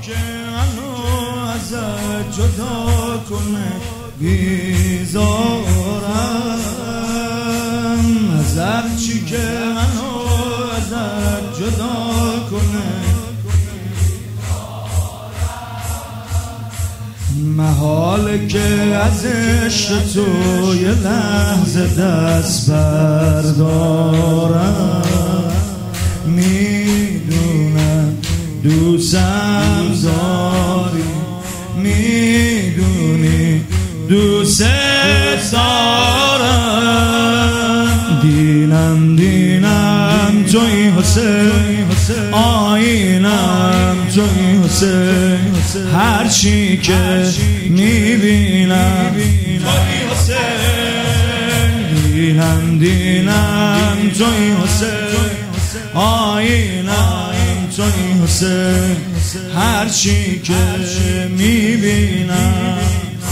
که منو ازت جدا کنه بیزارم، از هرچی که منو ازت جدا کنه محاله که از عشق تو یه لحظه دست بردارم. میدونم دوستم داری، میدونی دوست دارم. دینم توی حسین، آینم توی حسین، هرچی که میبینم توی حسین. دینم توی حسین، آینم توی حسین، هرچی که میبینم.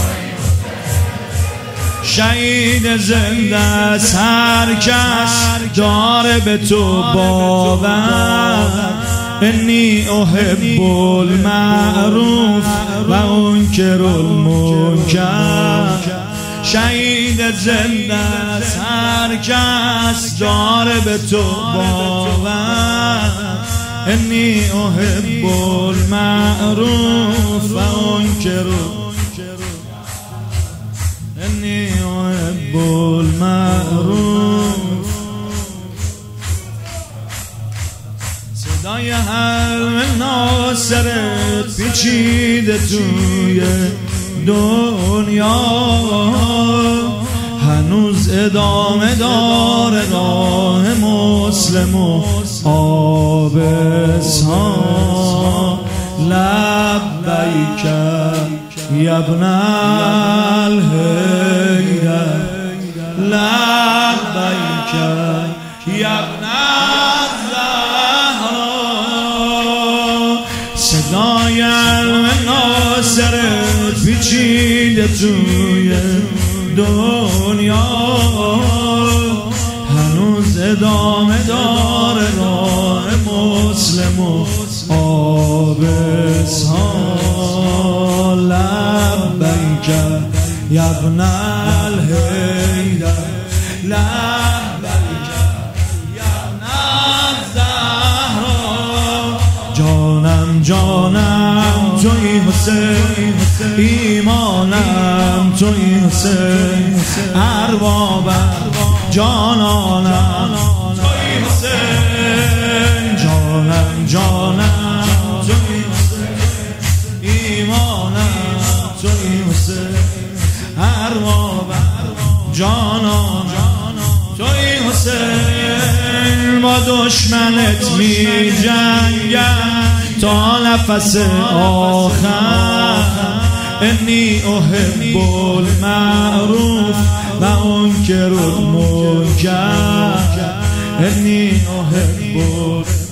شهید زنده است هر کس داره به تو باور. انی احب المعروف و انکر المنکر. شهید زنده است هر کس داره به تو باور. انی احب المعروف و انکر، انی احب المعروف. صدای حلم ناصرت پیچیده توی دنیا، هنوز ادامه داره راه مسلم و آبسها. لبیک یا ابن الهیدر، لبیک یا ابن الزهرا. صدای ناصرت پیچیده توی دنیا، هنوز ادامه داره راه مسلم و آبسها. لبیک یا ابن الهیدر، لبیک یا ابن الزهرا. جانم توی حسین، ایمانم توی حسین، اربابم جانانم توی حسین. جانم توی حسین، ایمانم توی حسین، اربابم جانانم توی حسین. با دشمنت می جنگم تا نفس آخر. انی احب المعروف و انکر المنکر. انی احب